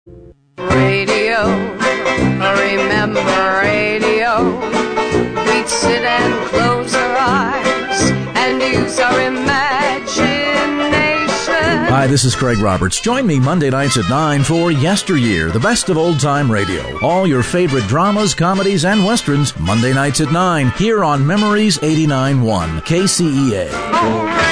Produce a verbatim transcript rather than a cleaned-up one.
Radio, remember radio. We'd sit and close our eyes and use our imagination. Hi, this is Craig Roberts. Join me Monday nights at nine for Yesteryear, the best of old-time radio. All your favorite dramas, comedies, and westerns, Monday nights at nine, here on Memories eighty-nine point one K C E A.